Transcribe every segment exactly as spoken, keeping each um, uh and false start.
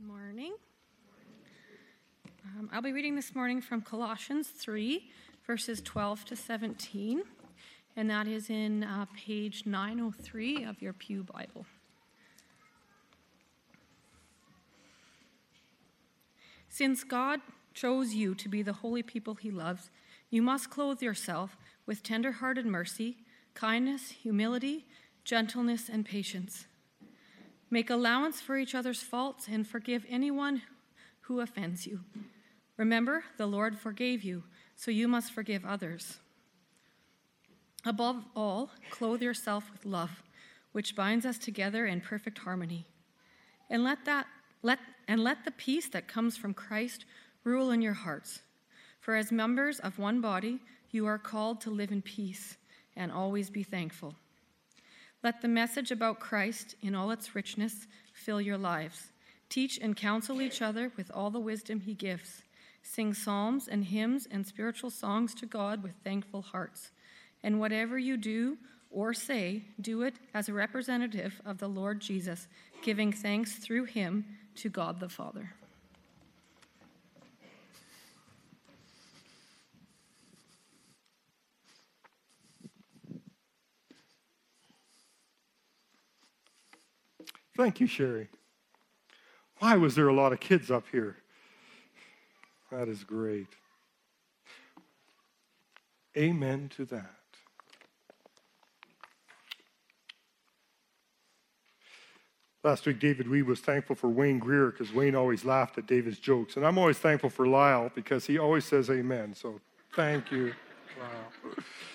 Morning. Um, I'll be reading this morning from Colossians three, verses twelve to seventeen, and that is in uh, page nine oh three of your Pew Bible. Since God chose you to be the holy people he loves, you must clothe yourself with tender-hearted mercy, kindness, humility, gentleness, and patience. Make allowance for each other's faults and forgive anyone who offends you. Remember, the Lord forgave you, so you must forgive others. Above all, clothe yourself with love, which binds us together in perfect harmony. And let that let and let the peace that comes from Christ rule in your hearts. For as members of one body, you are called to live in peace and always be thankful. Let the message about Christ in all its richness fill your lives. Teach and counsel each other with all the wisdom he gives. Sing psalms and hymns and spiritual songs to God with thankful hearts. And whatever you do or say, do it as a representative of the Lord Jesus, giving thanks through him to God the Father. Thank you, Sherry. Why was there a lot of kids up here? That is great. Amen to that. Last week, David Wee was thankful for Wayne Greer because Wayne always laughed at David's jokes. And I'm always thankful for Lyle because he always says amen. So thank you, Lyle.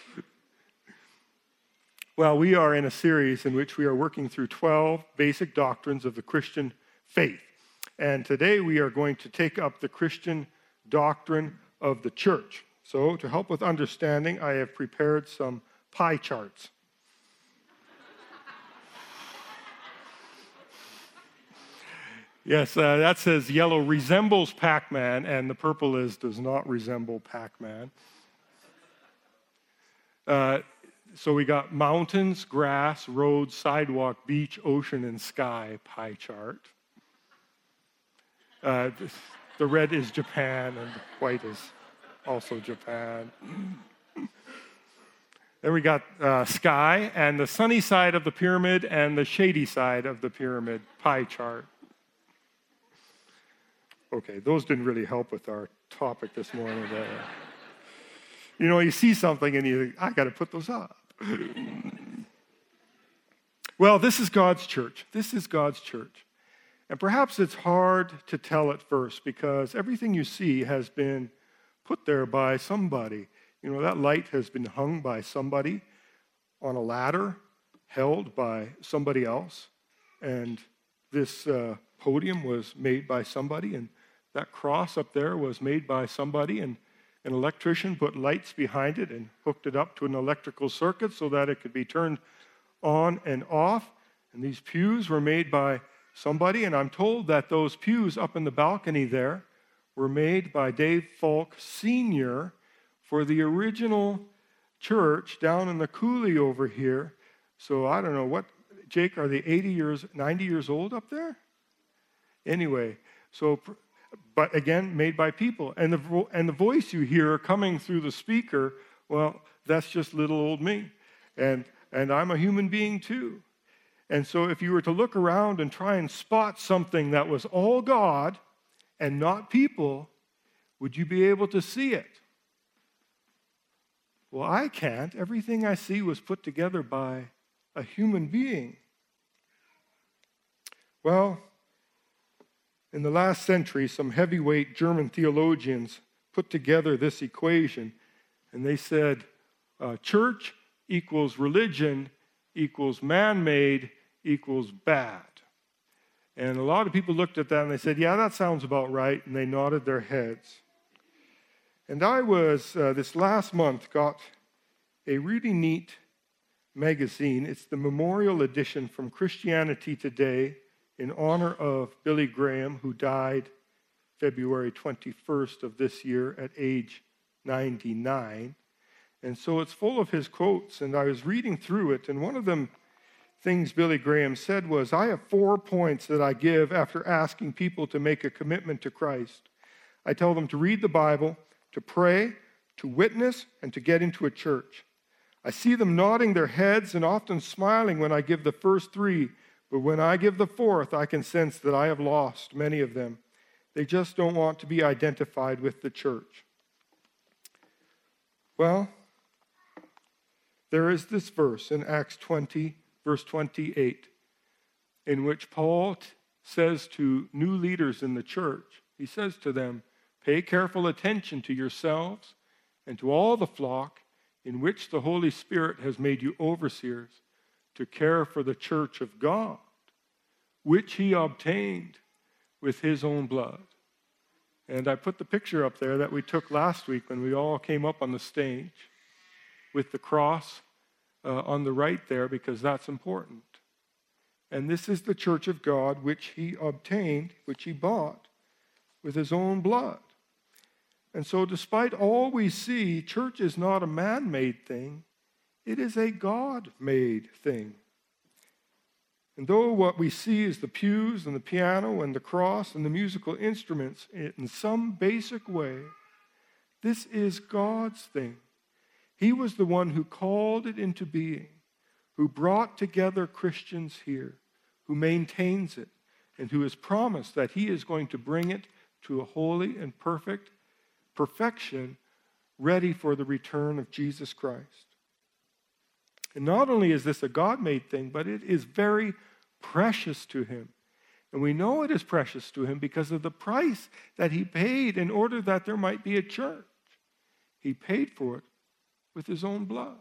Well, we are in a series in which we are working through twelve basic doctrines of the Christian faith. And today we are going to take up the Christian doctrine of the church. So to help with understanding, I have prepared some pie charts. Yes, uh, that says yellow resembles Pac-Man, and the purple is does not resemble Pac-Man. Uh, So we got mountains, grass, roads, sidewalk, beach, ocean, and sky pie chart. Uh, the red is Japan, and the white is also Japan. Then we got uh, sky, and the sunny side of the pyramid, and the shady side of the pyramid pie chart. Okay, those didn't really help with our topic this morning. But, uh, you know, you see something, and you think, I got to put those up. Well, this is God's church. This is God's church. And perhaps it's hard to tell at first because everything you see has been put there by somebody. You know, that light has been hung by somebody on a ladder, held by somebody else. And this uh, podium was made by somebody. And that cross up there was made by somebody. And an electrician put lights behind it and hooked it up to an electrical circuit so that it could be turned on and off. And these pews were made by somebody, and I'm told that those pews up in the balcony there were made by Dave Falk Senior for the original church down in the coulee over here. So I don't know, what, Jake, are they eighty years, ninety years old up there? Anyway, so... But again, made by people. And the, vo- and the voice you hear coming through the speaker, well, that's just little old me. And, and I'm a human being too. And so if you were to look around and try and spot something that was all God and not people, would you be able to see it? Well, I can't. Everything I see was put together by a human being. Well, in the last century, some heavyweight German theologians put together this equation, and they said, uh, church equals religion equals man-made equals bad. And a lot of people looked at that and they said, yeah, that sounds about right, and they nodded their heads. And I was, uh, this last month, got a really neat magazine. It's the memorial edition from Christianity Today, in honor of Billy Graham, who died February twenty-first of this year at age ninety-nine. And so it's full of his quotes, and I was reading through it, and one of them things Billy Graham said was, I have four points that I give after asking people to make a commitment to Christ. I tell them to read the Bible, to pray, to witness, and to get into a church. I see them nodding their heads and often smiling when I give the first three, but when I give the fourth, I can sense that I have lost many of them. They just don't want to be identified with the church. Well, there is this verse in Acts twenty, verse twenty-eight, in which Paul t- says to new leaders in the church, he says to them, pay careful attention to yourselves and to all the flock in which the Holy Spirit has made you overseers to care for the church of God, which he obtained with his own blood. And I put the picture up there that we took last week when we all came up on the stage with the cross uh, on the right there, because that's important. And this is the church of God which he obtained, which he bought with his own blood. And so despite all we see, church is not a man-made thing. It is a God-made thing. And though what we see is the pews and the piano and the cross and the musical instruments in some basic way, this is God's thing. He was the one who called it into being, who brought together Christians here, who maintains it, and who has promised that he is going to bring it to a holy and perfect perfection, ready for the return of Jesus Christ. And not only is this a God-made thing, but it is very precious to him. And we know it is precious to him because of the price that he paid in order that there might be a church. He paid for it with his own blood.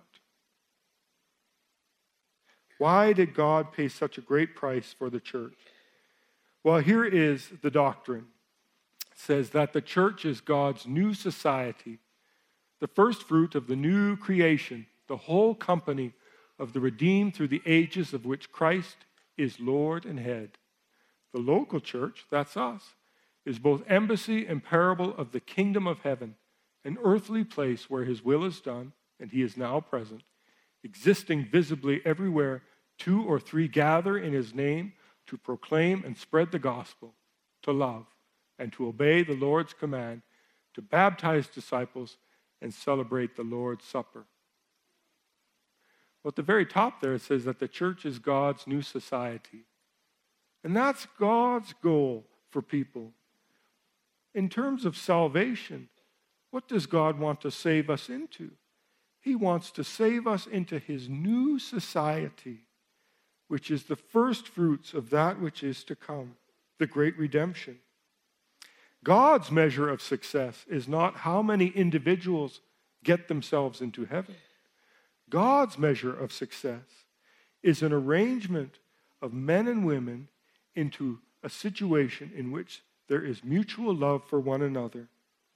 Why did God pay such a great price for the church? Well, here is the doctrine. It says that the church is God's new society, the first fruit of the new creation, the whole company of the redeemed through the ages, of which Christ is Lord and head. The local church, that's us, is both embassy and parable of the kingdom of heaven, an earthly place where his will is done, and he is now present, existing visibly everywhere. Two or three gather in his name to proclaim and spread the gospel, to love, and to obey the Lord's command, to baptize disciples and celebrate the Lord's Supper. Well, at the very top there, it says that the church is God's new society. And that's God's goal for people. In terms of salvation, what does God want to save us into? He wants to save us into his new society, which is the first fruits of that which is to come, the great redemption. God's measure of success is not how many individuals get themselves into heaven. God's measure of success is an arrangement of men and women into a situation in which there is mutual love for one another.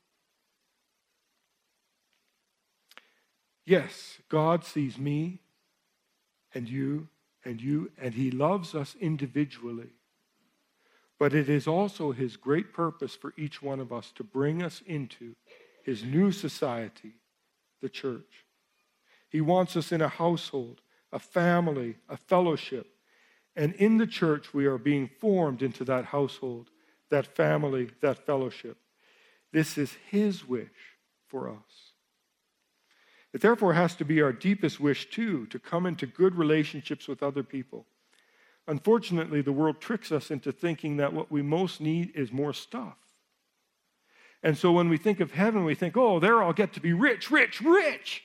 Yes, God sees me and you and you, and he loves us individually. But it is also his great purpose for each one of us to bring us into his new society, the church. He wants us in a household, a family, a fellowship. And in the church, we are being formed into that household, that family, that fellowship. This is his wish for us. It therefore has to be our deepest wish, too, to come into good relationships with other people. Unfortunately, the world tricks us into thinking that what we most need is more stuff. And so when we think of heaven, we think, oh, there I'll get to be rich, rich, rich.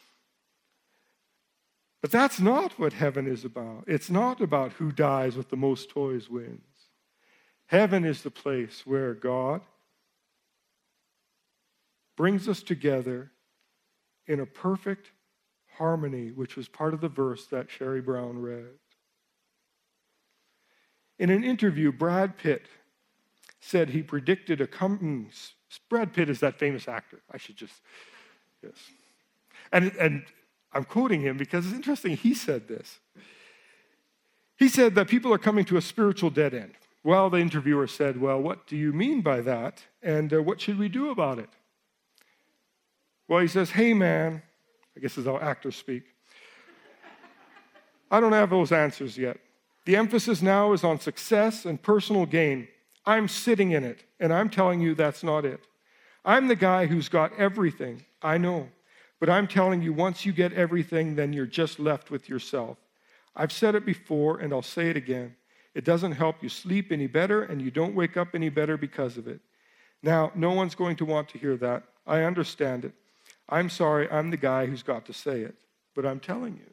But that's not what heaven is about. It's not about who dies with the most toys wins. Heaven is the place where God brings us together in a perfect harmony, which was part of the verse that Sherry Brown read. In an interview, Brad Pitt said he predicted a coming... Brad Pitt is that famous actor. I should just... Yes. And, and I'm quoting him because it's interesting. He said this. He said that people are coming to a spiritual dead end. Well, the interviewer said, well, what do you mean by that? And uh, what should we do about it? Well, he says, hey, man, I guess is how actors speak. I don't have those answers yet. The emphasis now is on success and personal gain. I'm sitting in it, and I'm telling you that's not it. I'm the guy who's got everything, I know. But I'm telling you, once you get everything, then you're just left with yourself. I've said it before, and I'll say it again. It doesn't help you sleep any better, and you don't wake up any better because of it. Now, no one's going to want to hear that. I understand it. I'm sorry, I'm the guy who's got to say it, but I'm telling you.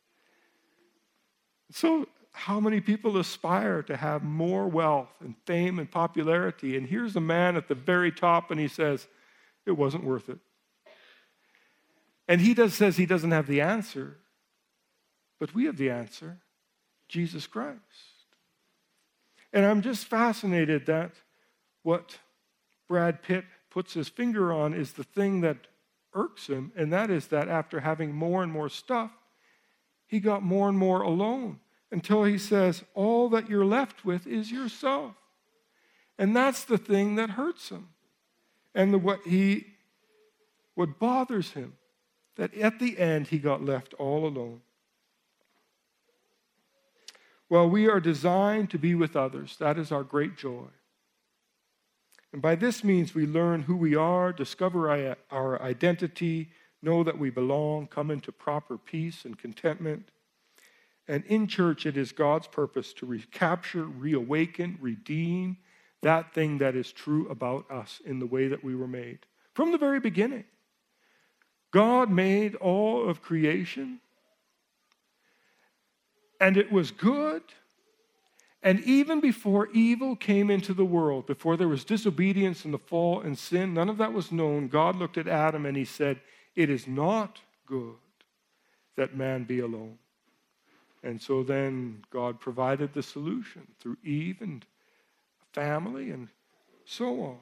So, how many people aspire to have more wealth and fame and popularity? And here's a man at the very top, and he says, it wasn't worth it. And he does says he doesn't have the answer, but we have the answer, Jesus Christ. And I'm just fascinated that what Brad Pitt puts his finger on is the thing that irks him, and that is that after having more and more stuff, he got more and more alone until he says, all that you're left with is yourself. And that's the thing that hurts him. And the, what he, what bothers him, that at the end he got left all alone. Well, we are designed to be with others. That is our great joy. And by this means we learn who we are, discover our identity, know that we belong, come into proper peace and contentment. And in church, it is God's purpose to recapture, reawaken, redeem that thing that is true about us in the way that we were made. From the very beginning, God made all of creation, and it was good. And even before evil came into the world, before there was disobedience and the fall and sin, none of that was known. God looked at Adam and he said, it is not good that man be alone. And so then God provided the solution through Eve and family and so on.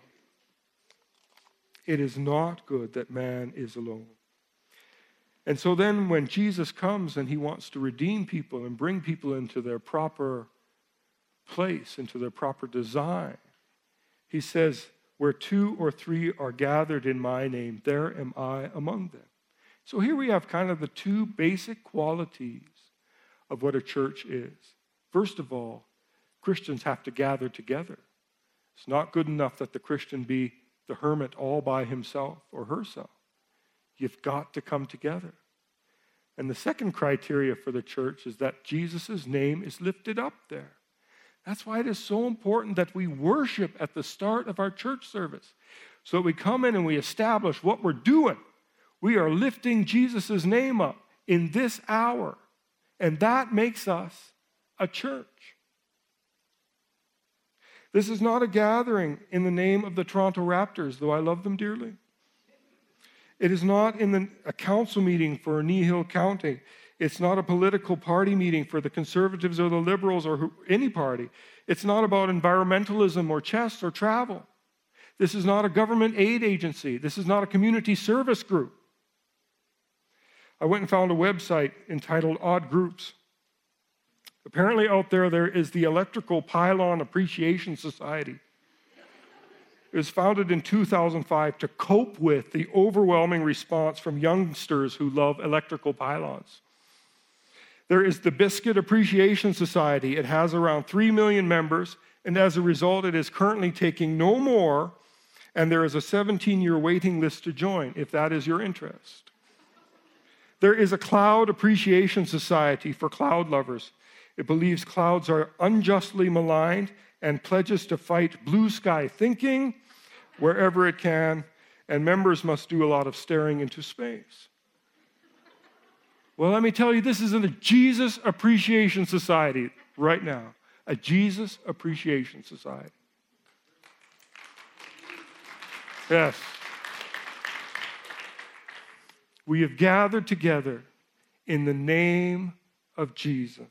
It is not good that man is alone. And so then when Jesus comes and he wants to redeem people and bring people into their proper place, into their proper design, he says, where two or three are gathered in my name, there am I among them. So here we have kind of the two basic qualities of what a church is. First of all, Christians have to gather together. It's not good enough that the Christian be the hermit all by himself or herself. You've got to come together. And the second criteria for the church is that Jesus' name is lifted up there. That's why it is so important that we worship at the start of our church service. So we come in and we establish what we're doing. We are lifting Jesus' name up in this hour. And that makes us a church. This is not a gathering in the name of the Toronto Raptors, though I love them dearly. It is not in the, a council meeting for Kneehill County. It's not a political party meeting for the Conservatives or the Liberals or who, any party. It's not about environmentalism or chess or travel. This is not a government aid agency. This is not a community service group. I went and found a website entitled Odd Groups. Apparently out there, there is the Electrical Pylon Appreciation Society. It was founded in two thousand five to cope with the overwhelming response from youngsters who love electrical pylons. There is the Biscuit Appreciation Society. It has around three million members, and as a result, it is currently taking no more, and there is a seventeen-year waiting list to join, if that is your interest. There is a Cloud Appreciation Society for cloud lovers. It believes clouds are unjustly maligned and pledges to fight blue sky thinking wherever it can, and members must do a lot of staring into space. Well, let me tell you, this is a Jesus Appreciation Society right now. A Jesus Appreciation Society. Yes. We have gathered together in the name of Jesus.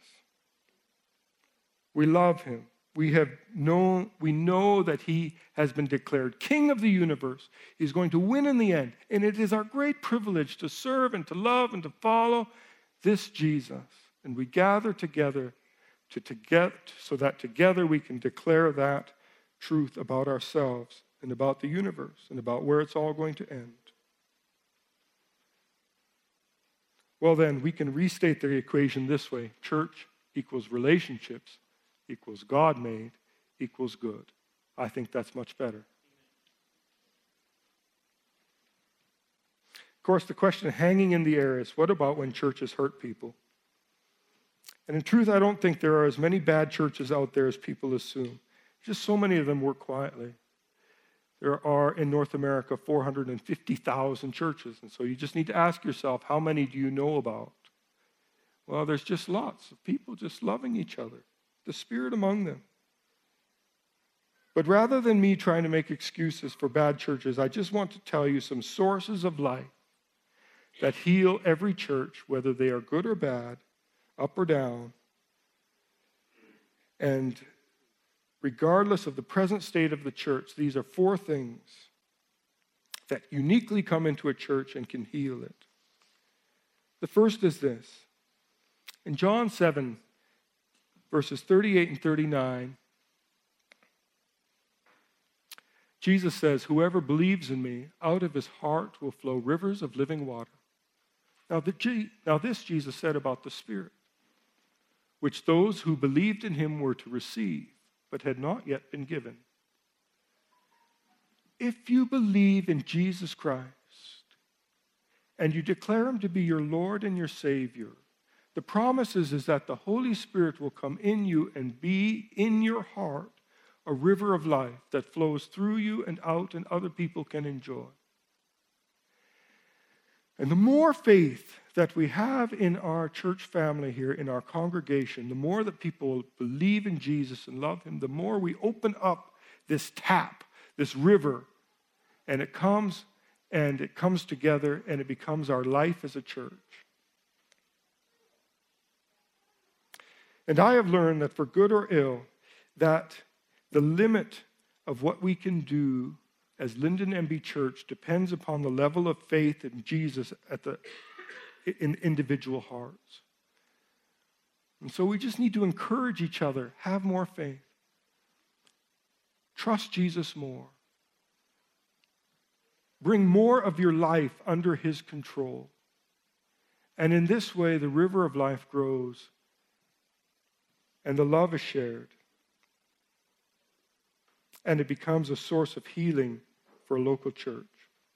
We love him. We have known, we know that he has been declared King of the universe. He's going to win in the end. And it is our great privilege to serve and to love and to follow this Jesus. And we gather together to, to get, so that together we can declare that truth about ourselves and about the universe and about where it's all going to end. Well, then, we can restate the equation this way. Church equals relationships equals God-made equals good. I think that's much better. Of course, the question hanging in the air is, what about when churches hurt people? And in truth, I don't think there are as many bad churches out there as people assume. Just so many of them work quietly. There are, in North America, four hundred fifty thousand churches. And so you just need to ask yourself, how many do you know about? Well, there's just lots of people just loving each other, the Spirit among them. But rather than me trying to make excuses for bad churches, I just want to tell you some sources of life that heal every church, whether they are good or bad, up or down. And regardless of the present state of the church, these are four things that uniquely come into a church and can heal it. The first is this. In John seven, verses thirty-eight and thirty-nine, Jesus says, "Whoever believes in me, out of his heart will flow rivers of living water." Now, the, now this Jesus said about the Spirit, which those who believed in him were to receive, but had not yet been given. If you believe in Jesus Christ and you declare him to be your Lord and your Savior, the promise is, is that the Holy Spirit will come in you and be in your heart a river of life that flows through you and out and other people can enjoy. And the more faith that we have in our church family here, in our congregation, the more that people believe in Jesus and love him, the more we open up this tap, this river, and it comes and it comes together and it becomes our life as a church. And I have learned that for good or ill, that the limit of what we can do as Linden M B Church depends upon the level of faith in Jesus at the in individual hearts. And so we just need to encourage each other, have more faith. Trust Jesus more. Bring more of your life under his control. And in this way, the river of life grows and the love is shared. And it becomes a source of healing for a local church.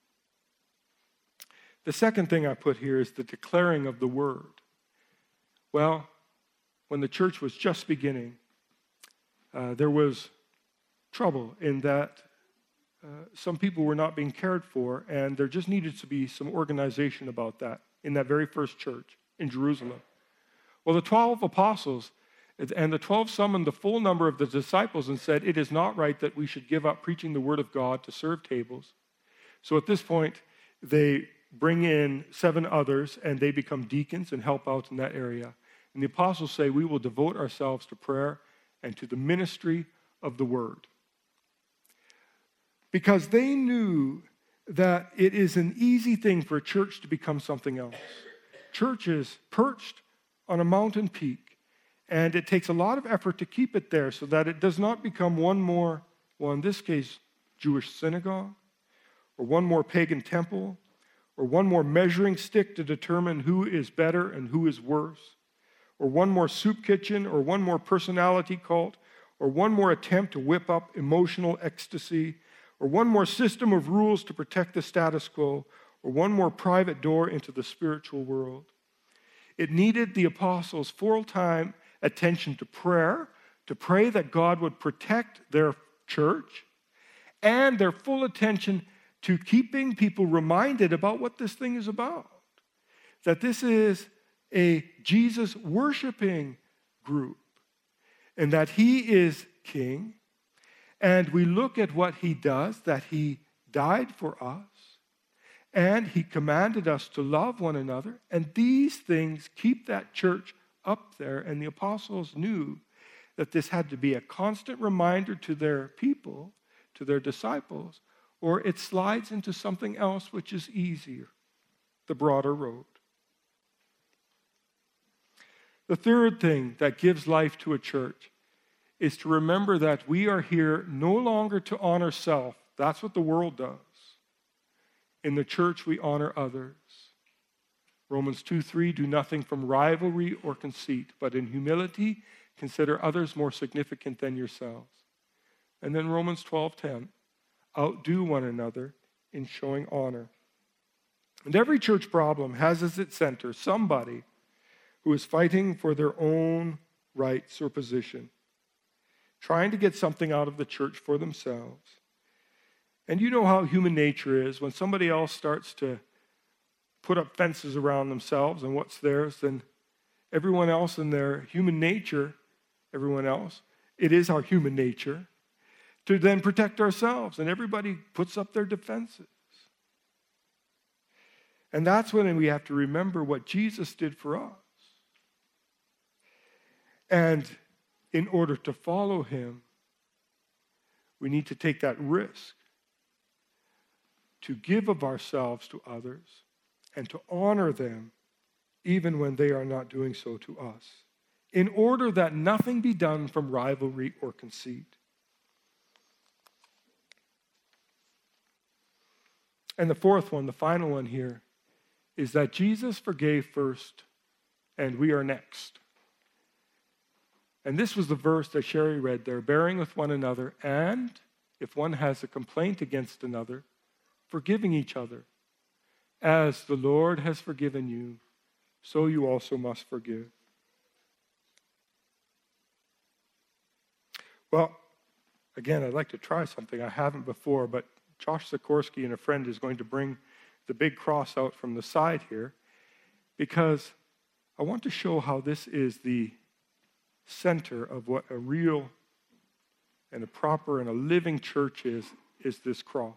The second thing I put here is the declaring of the word. Well, when the church was just beginning, uh, there was trouble in that uh, some people were not being cared for, and there just needed to be some organization about that in that very first church in Jerusalem. Well, the twelve apostles and the twelve summoned the full number of the disciples and said, "It is not right that we should give up preaching the word of God to serve tables." So at this point, they bring in seven others, and they become deacons and help out in that area. And the apostles say, "We will devote ourselves to prayer and to the ministry of the word." Because they knew that it is an easy thing for a church to become something else. Church is perched on a mountain peak, and it takes a lot of effort to keep it there so that it does not become one more, well, in this case, Jewish synagogue, or one more pagan temple, or one more measuring stick to determine who is better and who is worse, or one more soup kitchen, or one more personality cult, or one more attempt to whip up emotional ecstasy, or one more system of rules to protect the status quo, or one more private door into the spiritual world. It needed the apostles' full-time attention to prayer, to pray that God would protect their church, and their full attention to keeping people reminded about what this thing is about. That this is a Jesus worshiping group, and that he is king, and we look at what he does, that he died for us, and he commanded us to love one another, and these things keep that church up there, and the apostles knew that this had to be a constant reminder to their people, to their disciples, or it slides into something else which is easier, the broader road. The third thing that gives life to a church is to remember that we are here no longer to honor self. That's what the world does. In the church, we honor others. Romans two three, do nothing from rivalry or conceit, but in humility consider others more significant than yourselves. And then Romans twelve ten, outdo one another in showing honor. And every church problem has as its center somebody who is fighting for their own rights or position, trying to get something out of the church for themselves. And you know how human nature is. When somebody else starts to put up fences around themselves and what's theirs, then everyone else in their human nature, everyone else, it is our human nature, to then protect ourselves. And everybody puts up their defenses. And that's when we have to remember what Jesus did for us. And in order to follow him, we need to take that risk to give of ourselves to others and to honor them even when they are not doing so to us, in order that nothing be done from rivalry or conceit. And the fourth one, the final one here, is that Jesus forgave first and we are next. And this was the verse that Sherry read there, bearing with one another, and if one has a complaint against another, forgiving each other. As the Lord has forgiven you, so you also must forgive. Well, again, I'd like to try something I haven't before, but Josh Sikorsky and a friend is going to bring the big cross out from the side here, because I want to show how this is the center of what a real and a proper and a living church is, is this cross.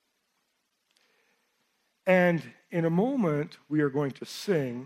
And in a moment, we are going to sing.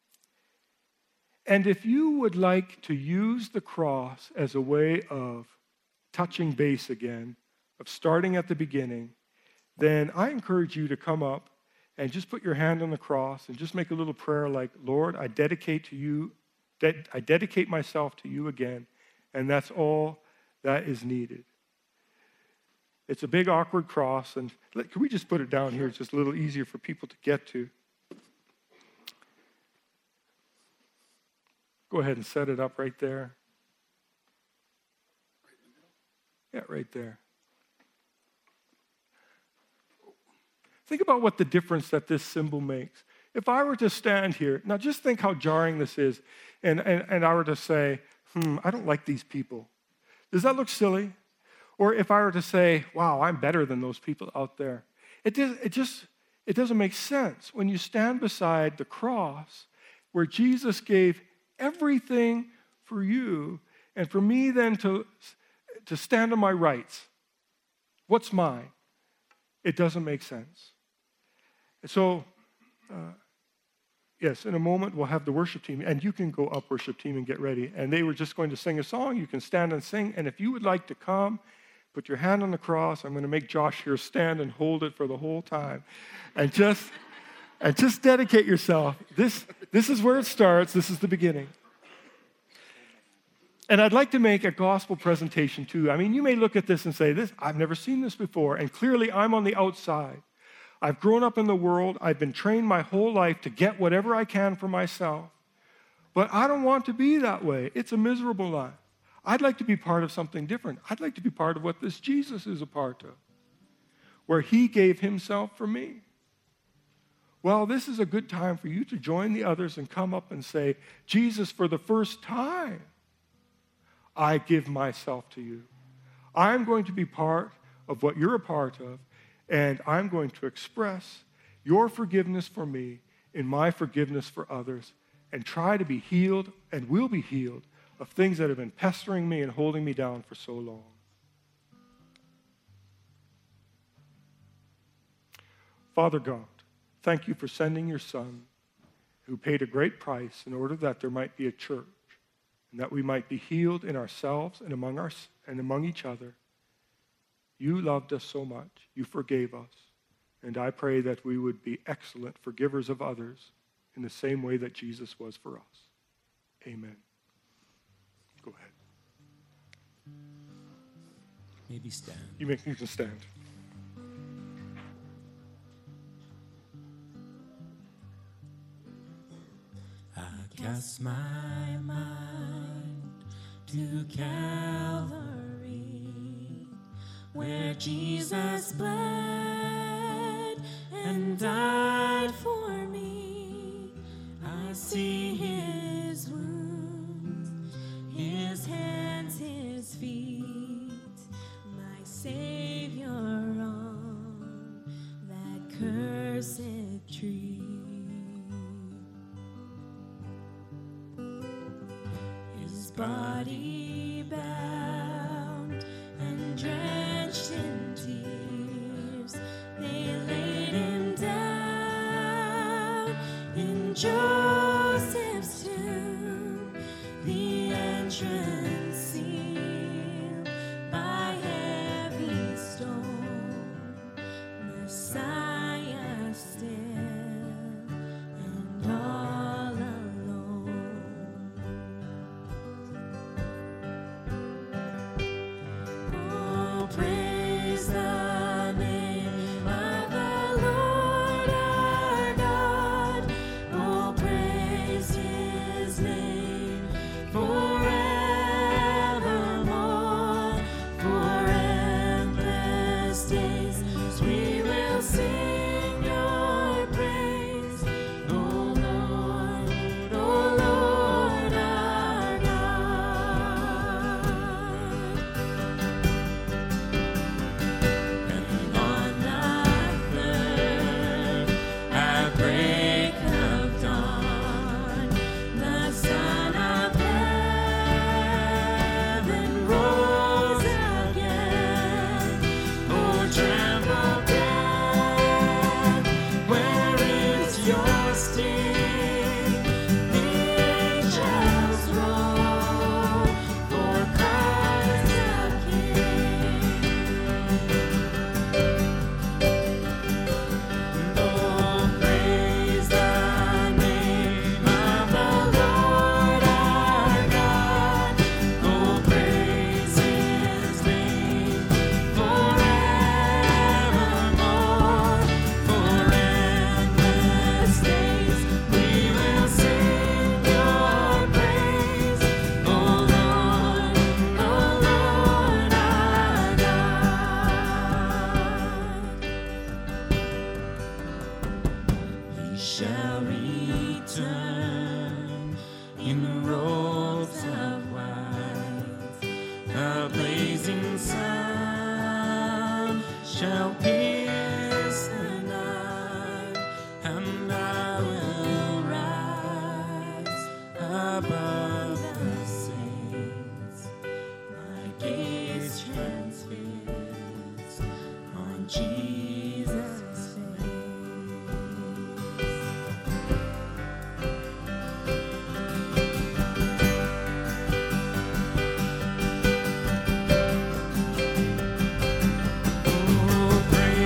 And if you would like to use the cross as a way of touching base again, of starting at the beginning, then I encourage you to come up and just put your hand on the cross and just make a little prayer like, Lord, I dedicate to you, I dedicate myself to you again, and that's all that is needed. It's a big, awkward cross, and can we just put it down here? It's just a little easier for people to get to. Go ahead and set it up right there. Yeah, right there. Think about what the difference that this symbol makes. If I were to stand here, now just think how jarring this is, and, and, and I were to say, hmm, I don't like these people. Does that look silly? Or if I were to say, wow, I'm better than those people out there. It, does, it just, it doesn't make sense. When you stand beside the cross, where Jesus gave everything for you, and for me then to, to stand on my rights, what's mine? It doesn't make sense. So, uh, yes, in a moment we'll have the worship team, and you can go up, worship team, and get ready. And they were just going to sing a song. You can stand and sing, and if you would like to come, put your hand on the cross. I'm going to make Josh here stand and hold it for the whole time. And just, and just dedicate yourself. This, this is where it starts. This is the beginning. And I'd like to make a gospel presentation too. I mean, you may look at this and say, "This I've never seen this before." And clearly I'm on the outside. I've grown up in the world. I've been trained my whole life to get whatever I can for myself. But I don't want to be that way. It's a miserable life. I'd like to be part of something different. I'd like to be part of what this Jesus is a part of, where he gave himself for me. Well, this is a good time for you to join the others and come up and say, Jesus, for the first time, I give myself to you. I'm going to be part of what you're a part of, and I'm going to express your forgiveness for me in my forgiveness for others, and try to be healed and will be healed of things that have been pestering me and holding me down for so long. Father God, thank you for sending your Son, who paid a great price in order that there might be a church, and that we might be healed in ourselves and among us and among each other. You loved us so much. You forgave us. And I pray that we would be excellent forgivers of others in the same way that Jesus was for us. Amen. Go ahead. Maybe stand. You make me to stand. cast my mind to Calvary, where Jesus bled and died for me. I see his wounds, his hands, his feet, my Savior on that cursed tree. His body bound and drenched in tears, they laid him down in Joseph's tomb, the entrance sealed by heavy stone, Messiah still and all alone. Oh, praise the name of the Lord our God. Oh, praise his name forevermore. For endless days we will sing your praise, O Lord, O Lord our God. And on that third, at break of dawn, the Son of Heaven rose again. Oh, tremble death, where is your sting? The angels roar, for Christ the King. Oh, praise the name of the Lord our God. Oh, praise his name forevermore. For endless days we will sing your praise, O Lord, O Lord our God. He shall return in robes of white. The blazing sun shall pierce the night, and I will rise above the saints. My gaze transfixed on Jesus' face. Oh, praise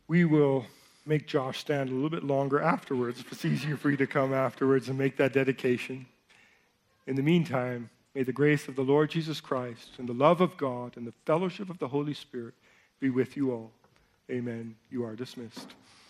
We will make Josh stand a little bit longer afterwards if it's easier for you to come afterwards and make that dedication. In the meantime, may the grace of the Lord Jesus Christ and the love of God and the fellowship of the Holy Spirit be with you all. Amen. You are dismissed.